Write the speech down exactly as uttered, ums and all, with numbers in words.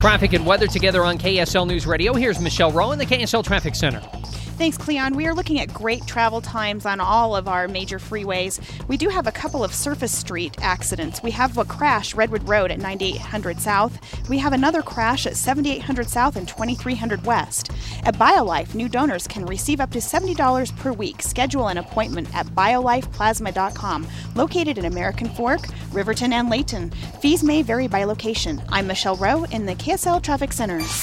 Traffic and weather together on K S L News Radio. Here's Michelle Rowe in the K S L Traffic Center. Thanks, Cleon. We are looking at great travel times on all of our major freeways. We do have a couple of surface street accidents. We have a crash, Redwood Road at ninety-eight hundred South. We have another crash at seventy-eight hundred South and twenty-three hundred West. At BioLife, new donors can receive up to seventy dollars per week. Schedule an appointment at biolife plasma dot com, located in American Fork, Riverton, and Layton. Fees may vary by location. I'm Michelle Rowe in the K S L Traffic Center.